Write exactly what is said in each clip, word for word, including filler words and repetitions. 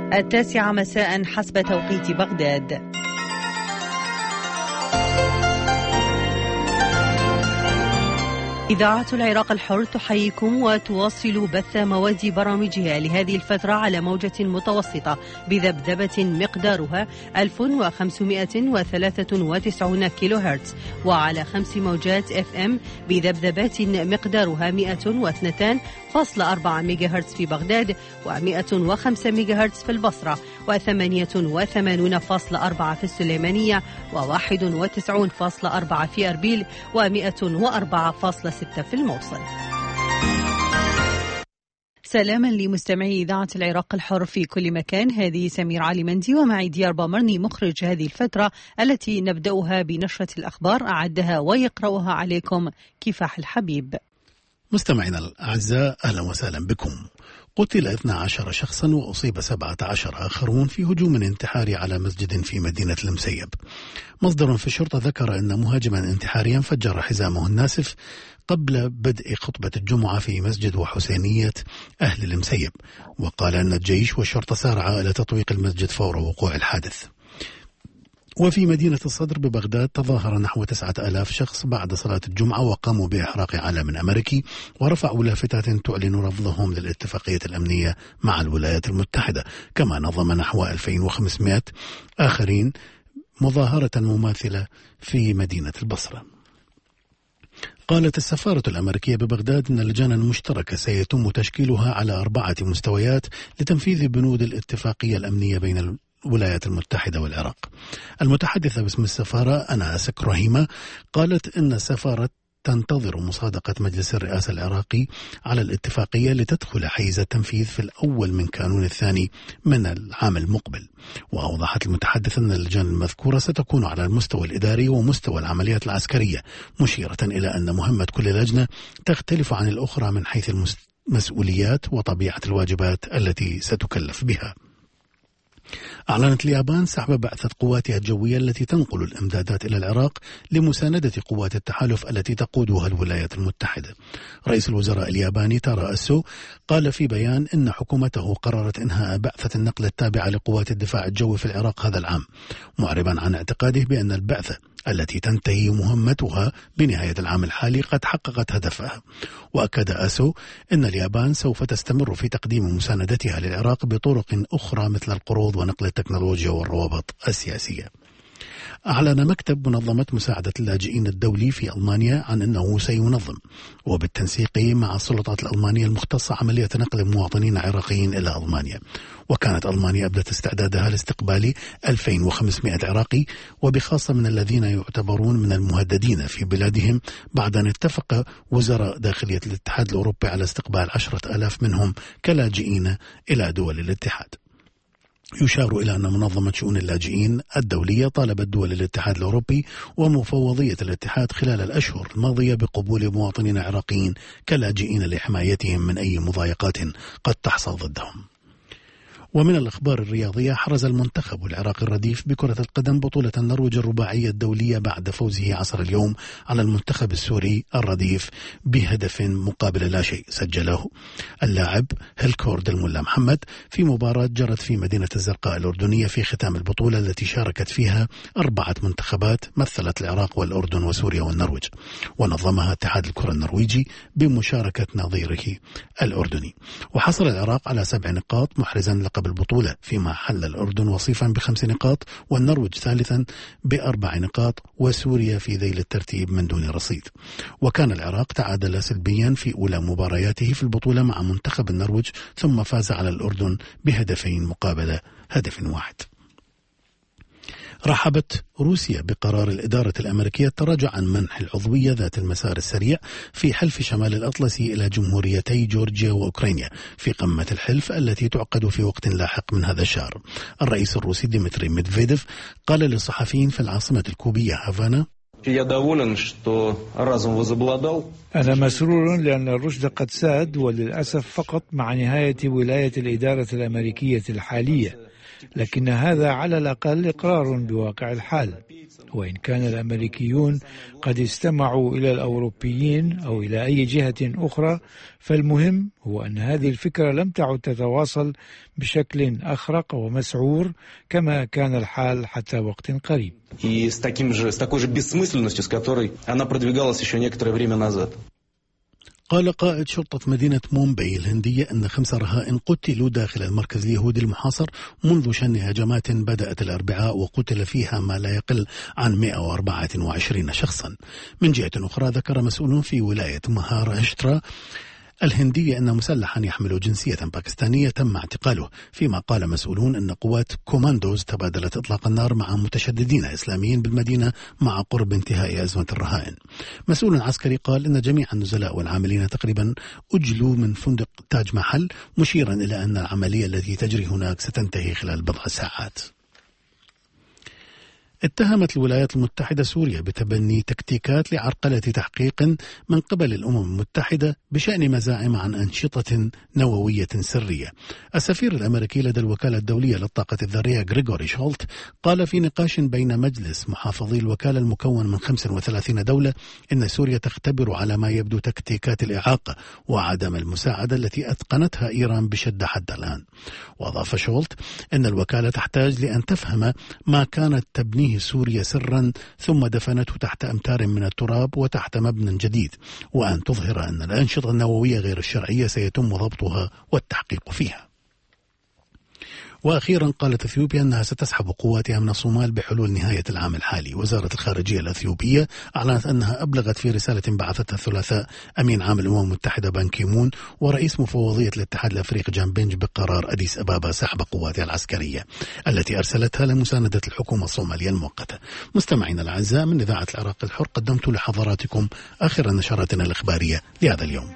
التاسعة مساء حسب توقيت بغداد. إذاعة العراق الحر تحييكم وتواصل بث مواد برامجها لهذه الفترة على موجة متوسطة بذبذبة مقدارها ألف وخمسمائة وثلاثة وتسعين كيلو هرتز، وعلى خمس موجات اف ام بذبذبات مقدارها مئة واثنين فاصلة أربعة ميجا هرتز في بغداد، ومئة وخمسة ميجا هرتز في البصرة، وثمانية وثمانين فاصلة أربعة في السليمانية، وواحد وتسعين فاصلة أربعة في أربيل، ومئة وأربعة فاصلة ستة في الموصل. سلاما لمستمعي إذاعة العراق الحر في كل مكان، هذه سمير علي مندي ومعي ديار بامرني مخرج هذه الفترة التي نبدأها بنشرة الأخبار أعدها ويقرأها عليكم كفاح الحبيب. مستمعينا الأعزاء، أهلا وسهلا بكم. قتل اثنا عشر شخصا وأصيب سبعة عشر آخرون في هجوم انتحاري على مسجد في مدينة المسيب. مصدر في الشرطة ذكر أن مهاجما انتحاريا فجر حزامه الناسف قبل بدء خطبة الجمعة في مسجد وحسينية أهل المسيب، وقال أن الجيش والشرطة سارعا إلى تطويق المسجد فور وقوع الحادث. وفي مدينة الصدر ببغداد تظاهر نحو تسعة آلاف شخص بعد صلاة الجمعة وقاموا بإحراق علم أمريكي ورفعوا لافتات تعلن رفضهم للاتفاقية الأمنية مع الولايات المتحدة، كما نظم نحو ألفين وخمسمائة آخرين مظاهرة مماثلة في مدينة البصرة. قالت السفارة الأمريكية ببغداد أن لجانا مشتركة سيتم تشكيلها على أربعة مستويات لتنفيذ بنود الاتفاقية الأمنية بين الولايات المتحدة والعراق. المتحدثة باسم السفارة أنا سكرهيمة قالت أن السفارة تنتظر مصادقة مجلس الرئاسة العراقي على الاتفاقية لتدخل حيز التنفيذ في الأول من كانون الثاني من العام المقبل. وأوضحت المتحدثة أن اللجان المذكورة ستكون على المستوى الإداري ومستوى العمليات العسكرية، مشيرة إلى أن مهمة كل لجنة تختلف عن الأخرى من حيث المسؤوليات وطبيعة الواجبات التي ستكلف بها. أعلنت اليابان سحب بعثة قواتها الجوية التي تنقل الإمدادات إلى العراق لمساندة قوات التحالف التي تقودها الولايات المتحدة. رئيس الوزراء الياباني تارا أسو قال في بيان إن حكومته قررت إنهاء بعثة النقل التابعة لقوات الدفاع الجوي في العراق هذا العام، معربا عن اعتقاده بأن البعثة التي تنتهي مهمتها بنهاية العام الحالي قد حققت هدفها. وأكد أسو أن اليابان سوف تستمر في تقديم مساندتها للعراق بطرق أخرى مثل القروض ونقل التكنولوجيا والروابط السياسية. أعلن مكتب منظمة مساعدة اللاجئين الدولي في ألمانيا عن أنه سينظم وبالتنسيق مع السلطات الألمانية المختصة عملية نقل مواطنين عراقيين إلى ألمانيا. وكانت ألمانيا أبدت استعدادها لاستقبال ألفين وخمسمائة عراقي، وبخاصة من الذين يعتبرون من المهددين في بلادهم، بعد أن اتفق وزراء داخلية الاتحاد الأوروبي على استقبال عشرة آلاف منهم كلاجئين إلى دول الاتحاد. يشار إلى أن منظمة شؤون اللاجئين الدولية طالبت دول الاتحاد الأوروبي ومفوضية الاتحاد خلال الأشهر الماضية بقبول مواطنين عراقيين كلاجئين لحمايتهم من أي مضايقات قد تحصل ضدهم. ومن الأخبار الرياضية، حرز المنتخب العراقي الرديف بكرة القدم بطولة النرويج الرباعية الدولية بعد فوزه عصر اليوم على المنتخب السوري الرديف بهدف مقابل لا شيء سجله اللاعب هيلكورد الملا محمد في مباراة جرت في مدينة الزرقاء الأردنية في ختام البطولة التي شاركت فيها أربعة منتخبات مثلت العراق والأردن وسوريا والنرويج، ونظمها اتحاد الكرة النرويجي بمشاركة نظيره الأردني. وحصل العراق على سبع نقاط محرزا لقب البطولة، فيما حل الأردن وصيفا بخمس نقاط والنرويج ثالثا بأربع نقاط وسوريا في ذيل الترتيب من دون رصيد. وكان العراق تعادل سلبيا في أولى مبارياته في البطولة مع منتخب النرويج، ثم فاز على الأردن بهدفين مقابل هدف واحد. رحبت روسيا بقرار الإدارة الأمريكية التراجع عن منح العضوية ذات المسار السريع في حلف شمال الأطلسي إلى جمهوريتي جورجيا وأوكرانيا في قمة الحلف التي تعقد في وقت لاحق من هذا الشهر. الرئيس الروسي ديمتري ميدفيديف قال للصحفيين في العاصمة الكوبية هافانا: أنا مسرور لأن الرشد قد ساد، وللأسف فقط مع نهاية ولاية الإدارة الأمريكية الحالية. لكن هذا على الأقل إقرار بواقع الحال. وإن كان الأمريكيون قد استمعوا إلى الأوروبيين أو إلى أي جهة أخرى، فالمهم هو أن هذه الفكرة لم تعد تتواصل بشكل أخرق ومسعور كما كان الحال حتى وقت قريب. قال قائد شرطة مدينة مومباي الهندية أن خمس رهائن قتلوا داخل المركز اليهودي المحاصر منذ شن هجمات بدأت الأربعاء وقتل فيها ما لا يقل عن مئة وأربعة وعشرين شخصا. من جهة أخرى ذكر مسؤول في ولاية مهاراشترا الهندية أن مسلحا يحمل جنسية باكستانية تم اعتقاله، فيما قال مسؤولون أن قوات كوماندوز تبادلت إطلاق النار مع متشددين إسلاميين بالمدينة مع قرب انتهاء أزمة الرهائن. مسؤول عسكري قال أن جميع النزلاء والعاملين تقريبا أجلوا من فندق تاج محل، مشيرا إلى أن العملية التي تجري هناك ستنتهي خلال بضع ساعات. اتهمت الولايات المتحدة سوريا بتبني تكتيكات لعرقلة تحقيق من قبل الأمم المتحدة بشأن مزاعم عن أنشطة نووية سرية. السفير الأمريكي لدى الوكالة الدولية للطاقة الذرية غريغوري شولت قال في نقاش بين مجلس محافظي الوكالة المكون من خمسة وثلاثين دولة إن سوريا تختبر على ما يبدو تكتيكات الإعاقة وعدم المساعدة التي أتقنتها إيران بشدة حتى الآن. وأضاف شولت أن الوكالة تحتاج لأن تفهم ما كانت تبنيه سوريا سرا ثم دفنته تحت أمتار من التراب وتحت مبنى جديد، وأن تظهر أن الأنشطة النووية غير الشرعية سيتم ضبطها والتحقيق فيها. وأخيرا قالت أثيوبيا أنها ستسحب قواتها من الصومال بحلول نهاية العام الحالي. وزارة الخارجية الأثيوبية أعلنت أنها أبلغت في رسالة بعثتها الثلاثاء أمين عام الأمم المتحدة بان كيمون ورئيس مفوضية الاتحاد الأفريقي جان بنج بقرار أديس أبابا سحب قواتها العسكرية التي أرسلتها لمساندة الحكومة الصومالية المؤقتة. مستمعينا الأعزاء، من إذاعة العراق الحر قدمت لحضراتكم آخر نشراتنا الإخبارية لهذا اليوم.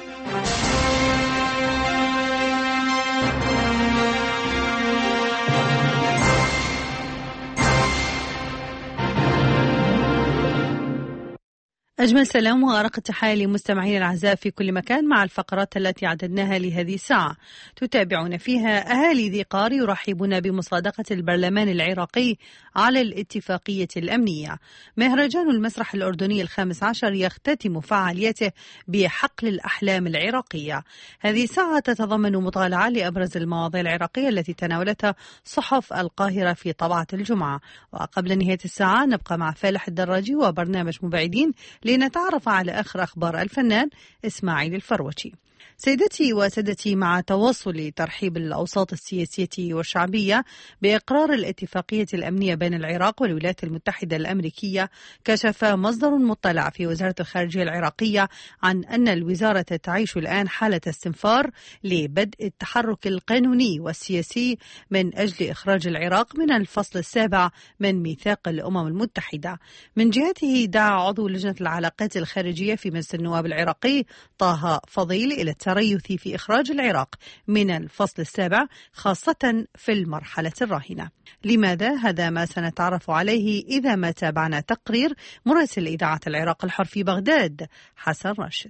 أجمل سلام وأرق التحايا لمستمعين الأعزاء في كل مكان مع الفقرات التي عددناها لهذه الساعة. تتابعون فيها أهالي ذي قار يرحبون بمصادقة البرلمان العراقي على الاتفاقية الأمنية. مهرجان المسرح الأردني الخامس عشر يختتم فعاليته بحقل الأحلام العراقية. هذه الساعة تتضمن مطالعة لأبرز المواضيع العراقية التي تناولتها صحف القاهرة في طبعة الجمعة. وقبل نهاية الساعة نبقى مع فالح الدراجي وبرنامج مبعدين لنتعرف على آخر أخبار الفنان إسماعيل الفروتي. سيدتي وسادتي، مع تواصل ترحيب الأوساط السياسية والشعبية بإقرار الاتفاقية الأمنية بين العراق والولايات المتحدة الأمريكية، كشف مصدر مطلع في وزارة الخارجية العراقية عن أن الوزارة تعيش الآن حالة استنفار لبدء التحرك القانوني والسياسي من أجل إخراج العراق من الفصل السابع من ميثاق الأمم المتحدة. من جهته دعا عضو لجنة العلاقات الخارجية في مجلس النواب العراقي طه فضيل إلى التريث في إخراج العراق من الفصل السابع، خاصة في المرحلة الراهنة. لماذا؟ هذا ما سنتعرف عليه إذا ما تابعنا تقرير مراسل إذاعة العراق الحر في بغداد حسن راشد.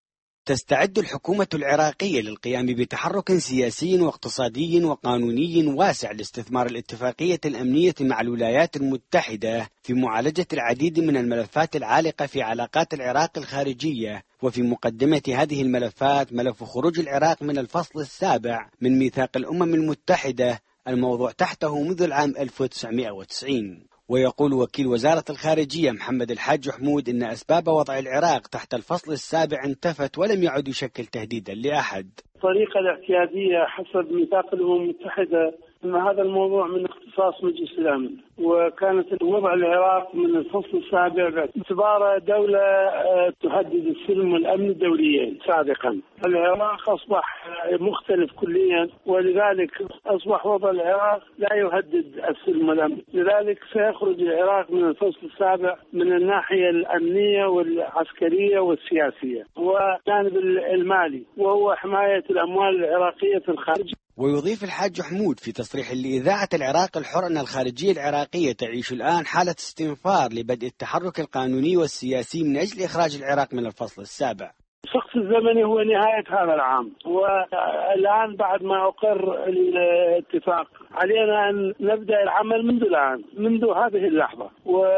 تستعد الحكومة العراقية للقيام بتحرك سياسي واقتصادي وقانوني واسع لاستثمار الاتفاقية الأمنية مع الولايات المتحدة في معالجة العديد من الملفات العالقة في علاقات العراق الخارجية. وفي مقدمة هذه الملفات ملف خروج العراق من الفصل السابع من ميثاق الأمم المتحدة الموضوع تحته منذ العام ألف وتسعمئة وتسعين. ويقول وكيل وزارة الخارجية محمد الحاج حمود إن أسباب وضع العراق تحت الفصل السابع انتفت ولم يعد يشكل تهديدا لأحد. الطريقة الاعتيادية حسب ميثاق الأمم المتحدة أن هذا الموضوع من اختصاص مجلس الأمن، وكانت وضع العراق من الفصل السابع باعتباره دولة تهدد السلم والأمن الدوليين سابقا. العراق أصبح مختلف كليا، ولذلك أصبح وضع العراق لا يهدد السلم والأمن. لذلك سيخرج العراق من الفصل السابع من الناحية الأمنية والعسكرية والسياسية والجانب المالي، وهو حماية الأموال العراقية في الخارج. ويضيف الحاج حمود في تصريح لإذاعة العراق الحر أن الخارجية العراقية تعيش الآن حالة استنفار لبدء التحرك القانوني والسياسي من أجل إخراج العراق من الفصل السابع. شخص الزمني هو نهاية هذا العام، والآن بعد ما أقر الاتفاق علينا أن نبدأ العمل منذ الآن، منذ هذه اللحظة.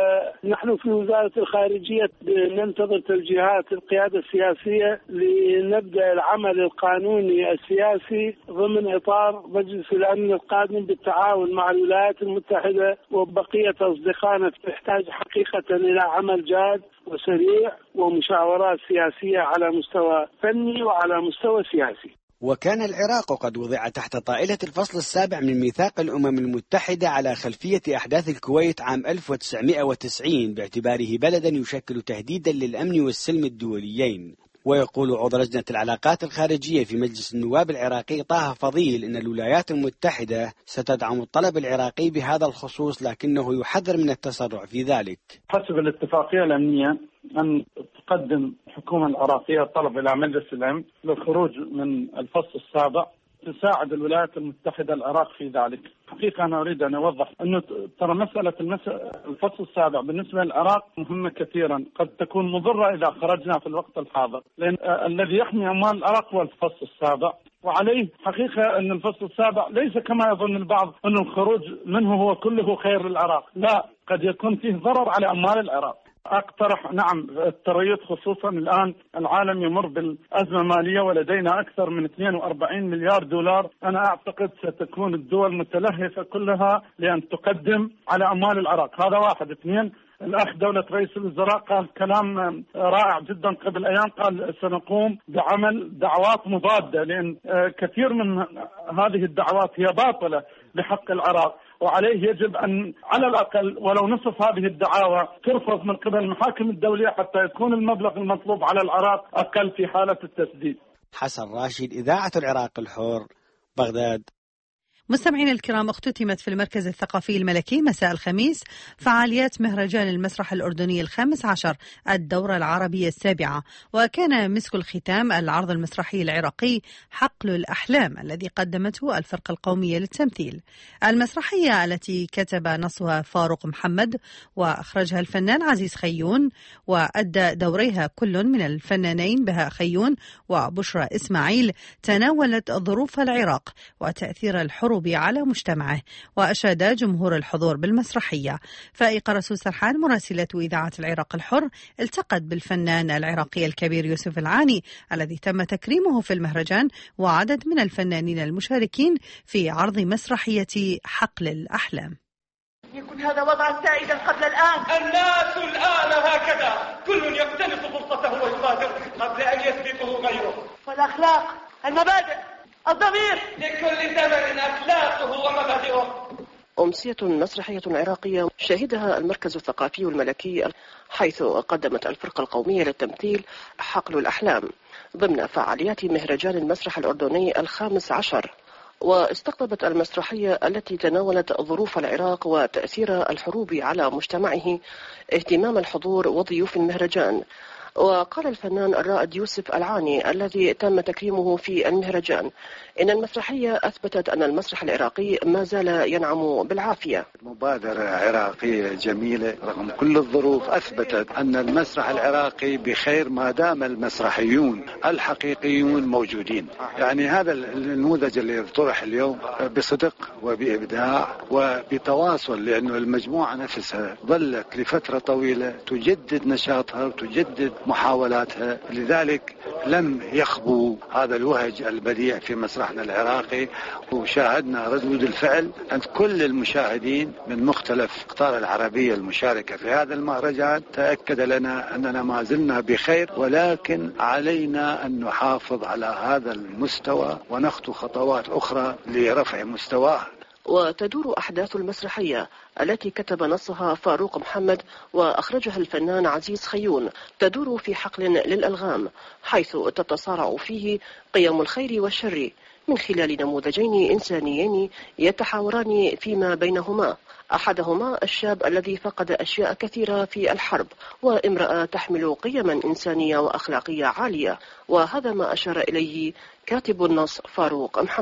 ونحن في وزارة الخارجية ننتظر توجيهات القيادة السياسية لنبدأ العمل القانوني السياسي ضمن إطار مجلس الأمن القادم بالتعاون مع الولايات المتحدة وبقية أصدقائنا. تحتاج حقيقة إلى عمل جاد وسريع ومشاورات سياسية على مستوى فني وعلى مستوى سياسي. وكان العراق قد وضع تحت طائلة الفصل السابع من ميثاق الأمم المتحدة على خلفية أحداث الكويت عام ألف وتسعمائة وتسعين باعتباره بلدا يشكل تهديدا للأمن والسلم الدوليين. ويقول عضو لجنة العلاقات الخارجية في مجلس النواب العراقي طه فضيل إن الولايات المتحدة ستدعم الطلب العراقي بهذا الخصوص، لكنه يحذر من التسرع في ذلك. حسب الاتفاقية الأمنية أن تقدم الحكومة العراقية طلب إلى مجلس الأمن للخروج من الفصل السابع، تساعد الولايات المتحدة العراق في ذلك. حقيقة أنا أريد أن أوضح أنه ترى مسألة الفصل السابع بالنسبة للعراق مهمة كثيرا، قد تكون مضرة إذا خرجنا في الوقت الحاضر، لأن الذي يحمي أموال العراق هو الفصل السابع، وعليه حقيقة أن الفصل السابع ليس كما يظن البعض أن الخروج منه هو كله خير للعراق، لا، قد يكون فيه ضرر على أموال العراق. أقترح نعم التريث، خصوصا الآن العالم يمر بالأزمة المالية ولدينا أكثر من اثنين وأربعين مليار دولار. أنا أعتقد ستكون الدول متلهفة كلها لأن تقدم على أموال العراق. هذا واحد. اثنين، الأخ دولة رئيس الوزراء قال كلام رائع جدا قبل أيام، قال سنقوم بعمل دعوات مضادة، لأن كثير من هذه الدعوات هي باطلة لحق العراق، وعليه يجب أن على الأقل ولو نصف هذه الدعاوى ترفض من قبل المحاكم الدولية حتى يكون المبلغ المطلوب على العراق أقل في حالة التسديد. حسن راشد، إذاعة العراق الحر، بغداد. مستمعينا الكرام، اختتمت في المركز الثقافي الملكي مساء الخميس فعاليات مهرجان المسرح الأردني الخامس عشر الدورة العربية السابعة، وكان مسك الختام العرض المسرحي العراقي حقل الأحلام الذي قدمته الفرقة القومية للتمثيل. المسرحية التي كتب نصها فاروق محمد وأخرجها الفنان عزيز خيون، وأدى دوريها كل من الفنانين بهاء خيون وبشرى إسماعيل، تناولت ظروف العراق وتأثير الحروب على مجتمعه، وأشاد جمهور الحضور بالمسرحية. فائقة رسول سرحان مراسلة إذاعة العراق الحر التقت بالفنان العراقي الكبير يوسف العاني الذي تم تكريمه في المهرجان وعدد من الفنانين المشاركين في عرض مسرحية حقل الأحلام. يكون هذا وضعا سائدا قبل الآن. الناس الآن هكذا، كل يقتنص فرصته ويبادر قبل أن يسبقه غيره. والأخلاق، المبادئ، الضمير، لكل زمن أخلاقه ومبادئه. أمسية مسرحية عراقية شهدها المركز الثقافي الملكي، حيث قدمت الفرقة القومية للتمثيل حقل الأحلام ضمن فعاليات مهرجان المسرح الأردني الخامس عشر. واستقطبت المسرحية التي تناولت ظروف العراق وتأثير الحروب على مجتمعه اهتمام الحضور وضيوف المهرجان. وقال الفنان الرائد يوسف العاني الذي تم تكريمه في المهرجان إن المسرحية أثبتت أن المسرح العراقي ما زال ينعم بالعافية. مبادرة عراقية جميلة رغم كل الظروف، أثبتت أن المسرح العراقي بخير ما دام المسرحيون الحقيقيون موجودين. يعني هذا النموذج اللي طرح اليوم بصدق وبإبداع وبتواصل، لأنه المجموعة نفسها ظلت لفترة طويلة تجدد نشاطها وتجدد محاولاتها، لذلك لم يخبو هذا الوهج البديع في مسرحنا العراقي. وشاهدنا ردود الفعل عند كل المشاهدين من مختلف الأقطار العربية المشاركة في هذا المهرجان. تأكد لنا أننا ما زلنا بخير، ولكن علينا أن نحافظ على هذا المستوى ونخطو خطوات أخرى لرفع مستواه. وتدور أحداث المسرحية التي كتب نصها فاروق محمد وأخرجها الفنان عزيز خيون تدور في حقل للألغام، حيث تتصارع فيه قيم الخير والشر من خلال نموذجين إنسانيين يتحاوران فيما بينهما، أحدهما الشاب الذي فقد أشياء كثيرة في الحرب، وامرأة تحمل قيما إنسانية وأخلاقية عالية، وهذا ما أشار إليه كاتب النص فاروق محمد.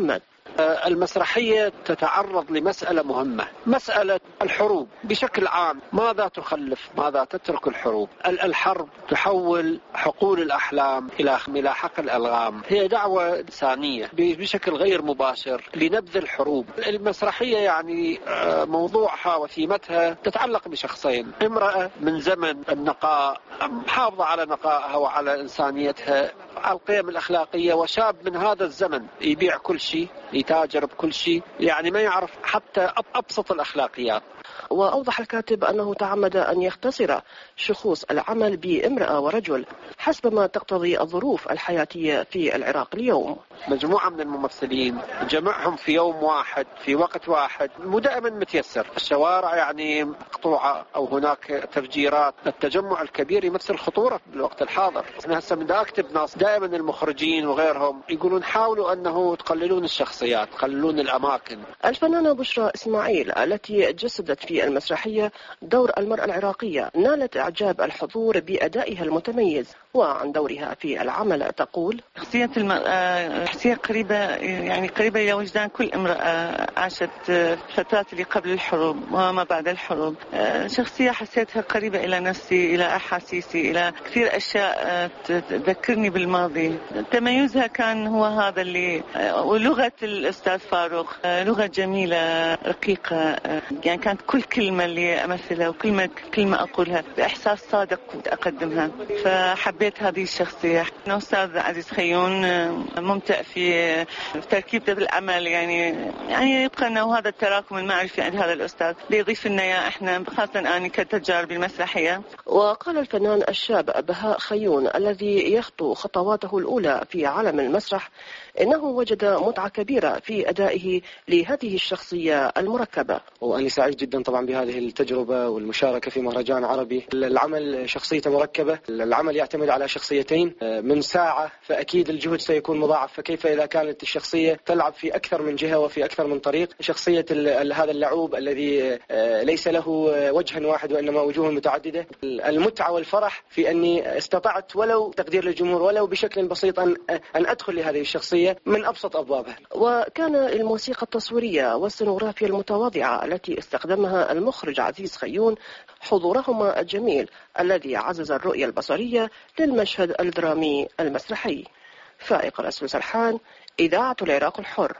المسرحية تتعرض لمسألة مهمة، مسألة الحروب بشكل عام. ماذا تخلف؟ ماذا تترك الحروب؟ الحرب تحول حقول الأحلام إلى حق الألغام. هي دعوة إنسانية بشكل غير مباشر لنبذ الحروب. المسرحية يعني موضوعها وثيمتها تتعلق بشخصين: امرأة من زمن النقاء محافظة على نقائها وعلى إنسانيتها، على القيم الأخلاقية، وشاب من هذا الزمن يبيع كل شيء، يتاجر بكل شيء، يعني ما يعرف حتى أبسط الأخلاقيات. وأوضح الكاتب أنه تعمد أن يختصر شخوص العمل بامرأة ورجل حسب ما تقتضي الظروف الحياتية في العراق اليوم. مجموعة من الممثلين جمعهم في يوم واحد في وقت واحد مو دائما متيسر. الشوارع يعني مقطوعة أو هناك تفجيرات. التجمع الكبير يمثل خطورة بالوقت الحاضر. أنا هسه من أكتب ناس دائما المخرجين وغيرهم يقولون حاولوا أنه تقللون الشخصيات، تقللون الأماكن. الفنانة بشرى إسماعيل التي جسدت في المسرحية دور المرأة العراقية نالت إعجاب الحضور بأدائها المتميز. وعن دورها في العمل تقول: شخصية المرأة شخصية قريبة، يعني قريبة إلى وجدان كل امرأة عاشت الفترات اللي قبل الحروب وما بعد الحروب. شخصية حسيتها قريبة إلى نفسي، إلى أحاسيسي، إلى كثير أشياء تذكرني بالماضي. تميزها كان هو هذا اللي، ولغة الأستاذ فاروق لغة جميلة رقيقة، يعني كانت كل كلمة اللي أمثلها وكل كلمة أقولها بإحساس صادق أقدمها، فحبيت هذه الشخصية. أستاذ عزيز خيون ممتع في تركيبته بالعمل، يعني يعني يبقى أنه هذا التراكم المعرفي عند هذا الأستاذ بيضيف لنا يا إحنا، خاصة أنا كتجارب المسرحية. وقال الفنان الشاب بهاء خيون الذي يخطو خطواته الأولى في عالم المسرح إنه وجد متعة كبيرة في أدائه لهذه الشخصية المركبة. وأنا سعيد جدا طبعا بهذه التجربة والمشاركة في مهرجان عربي. العمل شخصيته مركبة، العمل يعتمد على شخصيتين من ساعة، فأكيد الجهد سيكون مضاعف. فكيف إذا كانت الشخصية تلعب في أكثر من جهة وفي أكثر من طريق؟ شخصية هذا اللعوب الذي ليس له وجه واحد وإنما وجوه متعددة. المتعة والفرح في أني استطعت ولو تقدير للجمهور ولو بشكل بسيط أن أن أدخل لهذه الشخصية من أبسط أبوابها. وكان الموسيقى التصويرية والسينوغرافيا المتواضعة التي استخدمها المخرج عزيز خيون حضورهما الجميل الذي عزز الرؤية البصرية للمشهد الدرامي المسرحي. فائق الأسل سرحان، إذاعة العراق الحر،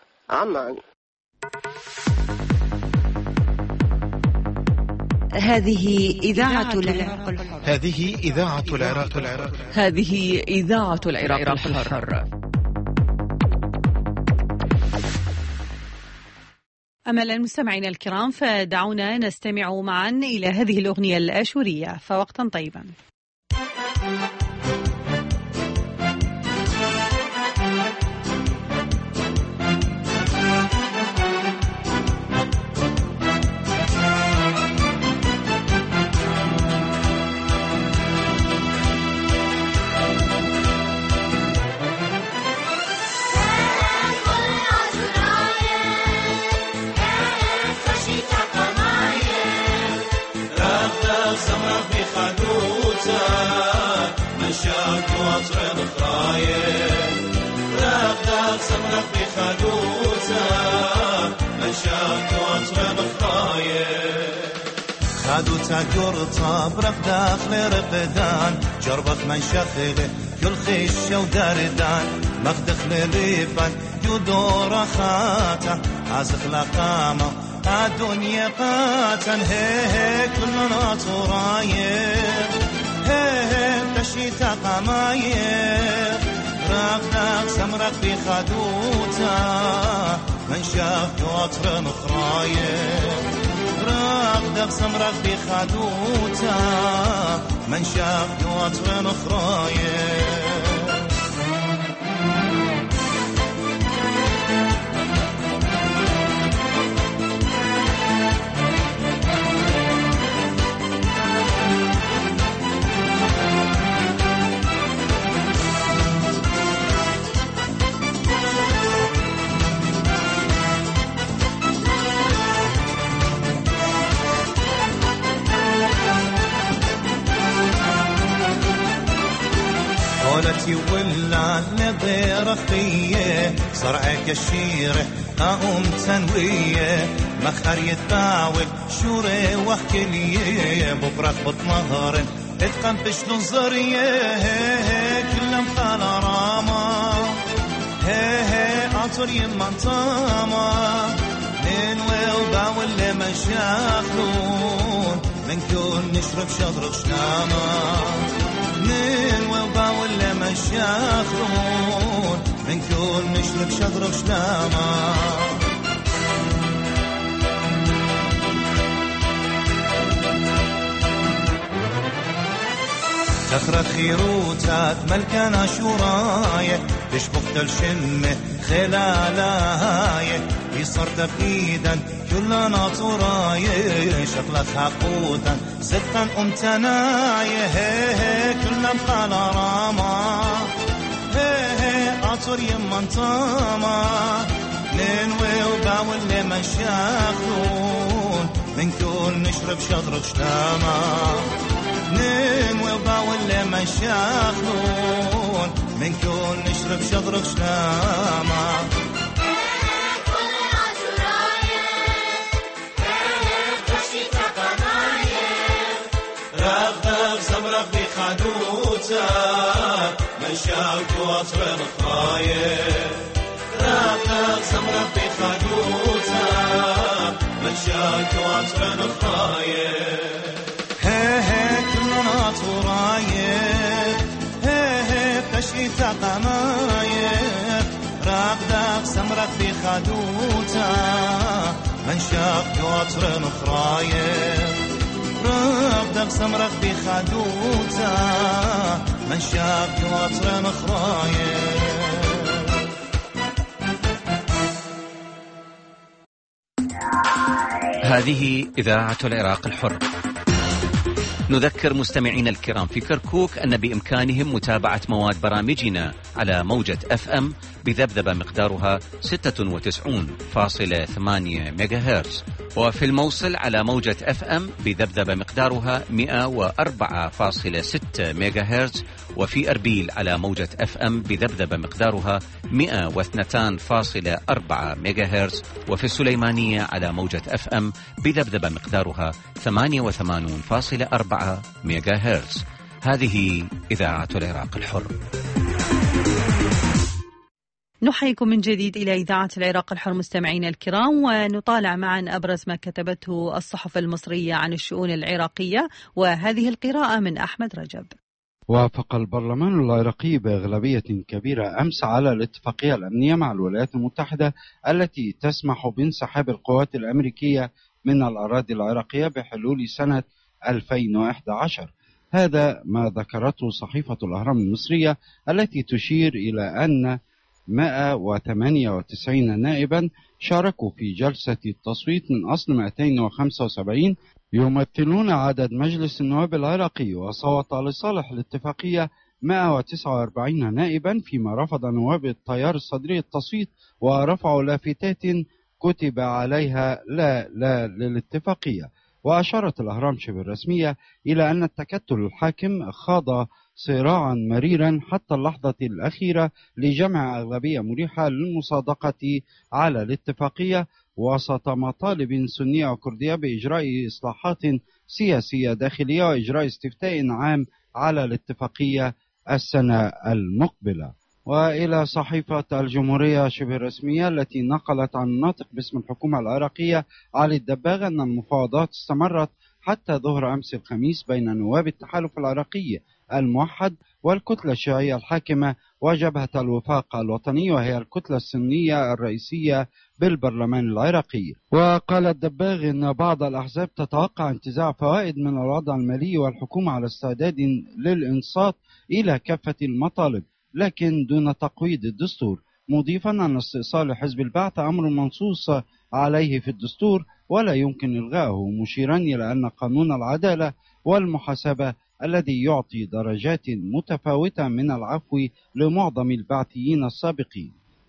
عمان. هذه إذاعة العراق الحر. هذه إذاعة العراق الحر. هذه إذاعة العراق الحر. أمل المستمعين الكرام، فدعونا نستمع معا إلى هذه الأغنية الآشورية، فوقتا طيبا. خادوتا قرطة برق داخل رقدان جربك من شخله كل خش ودردان مخدخل ريبان يدور خاتا عزخ لقامة الدنيا قاتا هي هي كلنا طراير هي هي تشيتا قماير رق داخل سمرق بخادوتا من شاف وطر مخراير راق سمرق بخادوتا من شاف وطر مخراير قولتي ولا نظير خيه وية صرعك الشيرة قاوم تنوية مخر يتباول شوري وحكلية ببرق بطمهر اتقنبش نظرية كلهم خالا راما عطر يمان طاما ننوي وباول لما شاخلون من كل نشرب شضرق شناما ننوي وباول لما شاخلون من كل نشرب شضرق شناما تخرج خيروتات ملكنا شوراية ليش بختل شمه خلالها يصر تبقيدا كلنا طراية شغلة حقودا ستا امتناية كلنا مقالا راما عطر يمان طاما ننوي وباول لما شاخلون من كل نشرب شضرق شتاما ننوي وباول لما شاخلون من كل نشرب شضرق شتاما رغدغ زمرق بخدوتا من شاك وطر الخايف رغدغ زمرق بخدوتا من شاك وطر الخايف هي هي كلنا طرايف هي هي بتشيتا قمايف رغدغ زمرق بخدوتا من شاك وطر الخايف رغدغ سمرق بخدوتا من شاك وطر مخرايا. هذه إذاعة العراق الحر. نذكر مستمعينا الكرام في كركوك أن بإمكانهم متابعة مواد برامجنا على موجة أف أم بذبذبة مقدارها ستة وتسعين فاصلة ثمانية ميجا هرتز، وفي الموصل على موجة أف أم بذبذبة مقدارها مئة وأربعة فاصلة ستة ميجا هرتز، وفي أربيل على موجة أف أم بذبذبة مقدارها مئة واثنين فاصلة أربعة ميجا هرتز، وفي السليمانية على موجة أف أم بذبذبة مقدارها ثمانية وثمانين فاصلة أربعة ميجا هرتز. هذه إذاعة العراق الحر. نحييكم من جديد إلى إذاعة العراق الحر مستمعين الكرام، ونطالع معا أبرز ما كتبته الصحف المصرية عن الشؤون العراقية، وهذه القراءة من أحمد رجب. وافق البرلمان العراقي بأغلبية كبيرة أمس على الاتفاقية الأمنية مع الولايات المتحدة التي تسمح بانسحاب القوات الأمريكية من الأراضي العراقية بحلول سنة ألفين وإحدى عشر. هذا ما ذكرته صحيفة الأهرام المصرية التي تشير إلى أن مئة وثمانية وتسعين نائبا شاركوا في جلسة التصويت من أصل مئتين وخمسة وسبعين يمثلون عدد مجلس النواب العراقي، وصوت لصالح الاتفاقية مئة وتسعة وأربعين نائبا، فيما رفض نواب التيار الصدري التصويت ورفعوا لافتات كتب عليها لا لا للاتفاقية. وأشارت الأهرام شبه الرسمية إلى أن التكتل الحاكم خاض صراعا مريرا حتى اللحظة الأخيرة لجمع أغلبية مريحة للمصادقة على الاتفاقية وسط مطالب سنية وكردية بإجراء إصلاحات سياسية داخلية وإجراء استفتاء عام على الاتفاقية السنة المقبلة. وإلى صحيفة الجمهورية شبه الرسمية التي نقلت عن الناطق باسم الحكومة العراقية علي الدباغ أن المفاوضات استمرت حتى ظهر أمس الخميس بين نواب التحالف العراقي الموحد والكتلة الشيعية الحاكمة وجبهة الوفاق الوطني، وهي الكتلة السنية الرئيسية بالبرلمان العراقي. وقال الدباغ أن بعض الأحزاب تتوقع انتزاع فوائد من الوضع المالي، والحكومة على استعداد للإنصات إلى كافة المطالب لكن دون تقويض الدستور، مضيفا أن استئصال حزب البعث أمر منصوص عليه في الدستور ولا يمكن إلغائه، مشيرا إلى أن قانون العدالة والمحاسبة الذي يعطي درجات متفاوتة من العفو لمعظم البعثيين السابقين.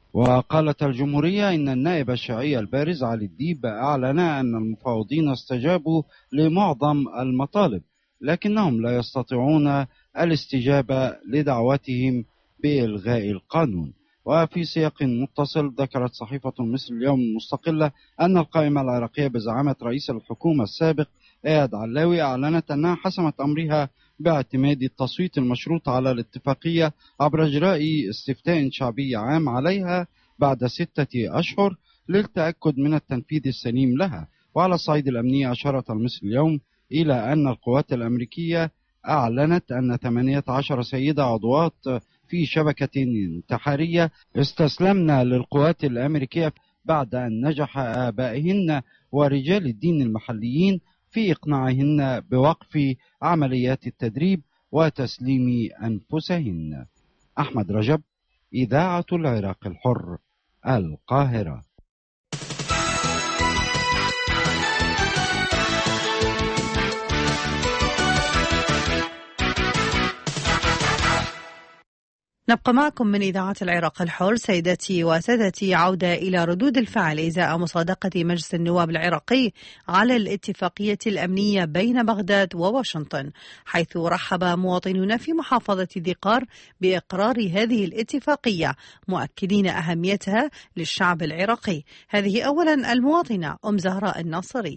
وقالت الجمهورية إن النائب الشيعي البارز علي الديب أعلن أن المفاوضين استجابوا لمعظم المطالب لكنهم لا يستطيعون الاستجابة لدعوتهم بإلغاء القانون. وفي سياق متصل ذكرت صحيفة مصر اليوم المستقلة أن القائمة العراقية بزعامة رئيس الحكومة السابق إياد علاوي أعلنت أنها حسمت أمرها باعتماد التصويت المشروط على الاتفاقية عبر إجراء استفتاء شعبي عام عليها بعد ستة أشهر للتأكد من التنفيذ السليم لها. وعلى الصعيد الأمني أشارت المصري اليوم إلى أن القوات الأمريكية أعلنت أن ثمانية عشر سيدة عضوات في شبكة انتحارية استسلمن للقوات الأمريكية بعد أن نجح آبائهن ورجال الدين المحليين في إقناعهن بوقف عمليات التدريب وتسليم أنفسهن. أحمد رجب، إذاعة العراق الحر، القاهرة. نبقى معكم من إذاعة العراق الحر. سيداتي وسادتي، عودة إلى ردود الفعل إزاء مصادقة مجلس النواب العراقي على الاتفاقية الأمنية بين بغداد وواشنطن، حيث رحب مواطنون في محافظة ذي قار بإقرار هذه الاتفاقية، مؤكدين أهميتها للشعب العراقي. هذه أولا المواطنة أم زهراء الناصري.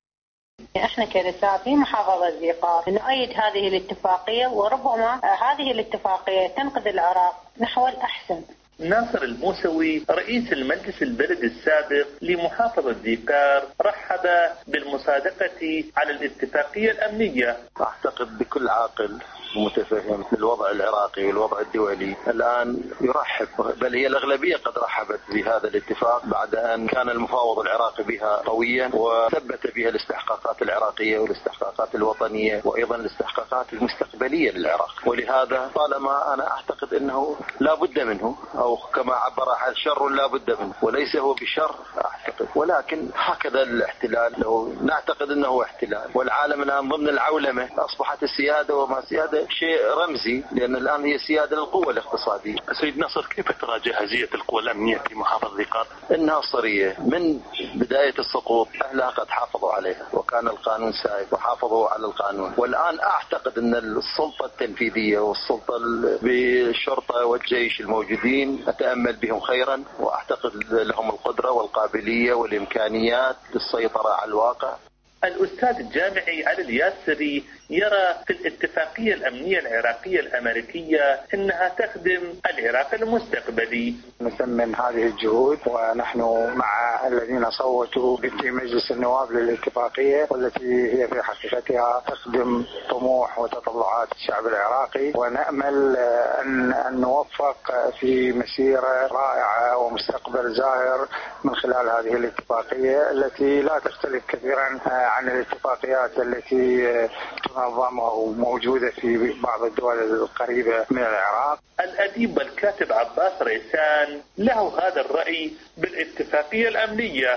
احنا كنساء في محافظة ذي قار نؤيد هذه الاتفاقية، وربما هذه الاتفاقية تنقذ العراق نحو الأحسن. ناصر الموسوي رئيس المجلس البلدي السابق لمحافظة ذي قار رحب بالمصادقة على الاتفاقية الأمنية. أعتقد بكل عاقل ومتفهم الوضع العراقي والوضع الدولي الآن يرحب، بل هي الأغلبية قد رحبت بهذا الاتفاق بعد أن كان المفاوض العراقي بها قويا وثبت بها الاستحقاقات العراقية والاستحقاقات الوطنية وأيضا الاستحقاقات المستقبلية للعراق. ولهذا طالما أنا أعتقد أنه لا بد منه، أو كما عبر عن شر لا بد منه، وليس هو بشر أعتقد، ولكن هكذا الاحتلال لو نعتقد أنه احتلال، والعالم الآن ضمن العولمة أصبحت السيادة وما سيادة شيء رمزي، لأن الآن هي سيادة للقوة الاقتصادية. سيد ناصر، كيف ترى جاهزية القوى الأمنية في محافظة ذي قار؟ الناصرية من بداية السقوط أهلها قد حافظوا عليها، وكان القانون سائد وحافظوا على القانون، والآن أعتقد أن السلطة التنفيذية والسلطة بالشرطة والجيش الموجودين أتأمل بهم خيرا، وأعتقد لهم القدرة والقابلية والإمكانيات للسيطرة على الواقع. الأستاذ الجامعي علي الياسري يرى في الاتفاقية الأمنية العراقية الأمريكية أنها تخدم العراق المستقبلي. نثمن هذه الجهود، ونحن مع الذين صوتوا في مجلس النواب للاتفاقية، والتي هي في حقيقتها تخدم طموح وتطلعات الشعب العراقي، ونأمل أن, أن نوفق في مسيرة رائعة ومستقبل زاهر من خلال هذه الاتفاقية التي لا تختلف كثيرا عن الاتفاقيات التي تنظم أو موجودة في بعض الدول القريبة من العراق. الأديب والكاتب عباس ريسان له هذا الرأي بالاتفاقية الأمنية.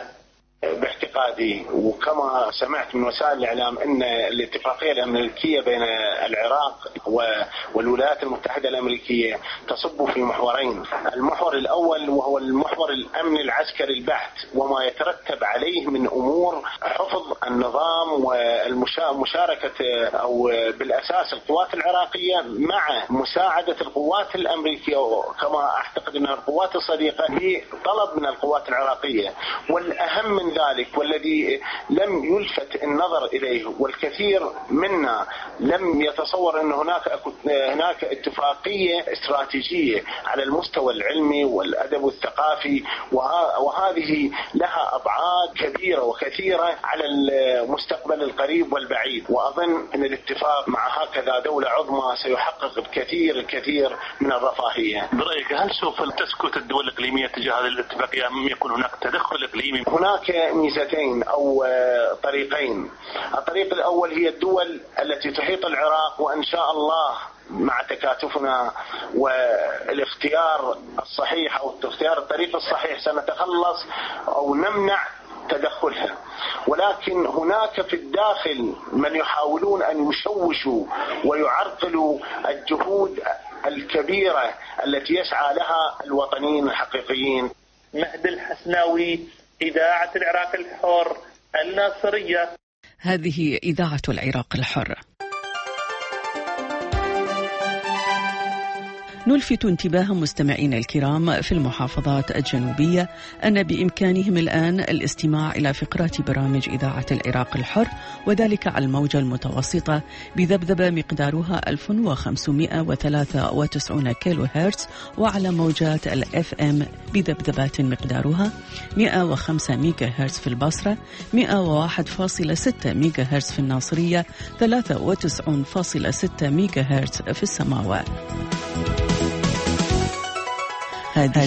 باعتقادي وكما سمعت من وسائل الإعلام أن الاتفاقية الأمريكية بين العراق والولايات المتحدة الأمريكية تصب في محورين. المحور الأول وهو المحور الأمن العسكري البحت، وما يترتب عليه من أمور حفظ النظام والمشاركة أو بالأساس القوات العراقية مع مساعدة القوات الأمريكية، كما أعتقد أنها القوات الصديقة بطلب من القوات العراقية. والأهم من ذلك والذي لم يلفت النظر إليه والكثير منا لم يتصور أن هناك هناك اتفاقية استراتيجية على المستوى العلمي والأدب والثقافي، وهذه لها أبعاد كبيرة وكثيرة على المستقبل القريب والبعيد. وأظن أن الاتفاق مع هكذا دولة عظمى سيحقق الكثير الكثير من الرفاهية. برأيك هل سوف تسكت الدول الإقليمية تجاه هذه الاتفاقية أم يكون هناك تدخل إقليمي؟ هناك ميزتين أو طريقين. الطريق الأول هي الدول التي تحيط العراق، وإن شاء الله مع تكاتفنا والاختيار الصحيح أو اختيار الطريق الصحيح سنتخلص أو نمنع تدخلها. ولكن هناك في الداخل من يحاولون أن يشوشوا ويعرقلوا الجهود الكبيرة التي يسعى لها الوطنيين الحقيقيين. مهدي الحسناوي، إذاعة العراق الحر، الناصرية. هذه إذاعة العراق الحر. نلفت انتباه مستمعينا الكرام في المحافظات الجنوبية أن بإمكانهم الآن الاستماع إلى فقرات برامج إذاعة العراق الحر، وذلك على الموجة المتوسطة بذبذبة مقدارها ألف وخمسمائة وثلاثة وتسعين كيلو هرتز، وعلى موجات الإف إم بذبذبات مقدارها مئة وخمسة ميجا هرتز في البصرة، مئة وواحد فاصلة ستة ميجا هرتز في الناصرية، ثلاثة وتسعين فاصلة ستة ميجا هرتز في السماوات. هذه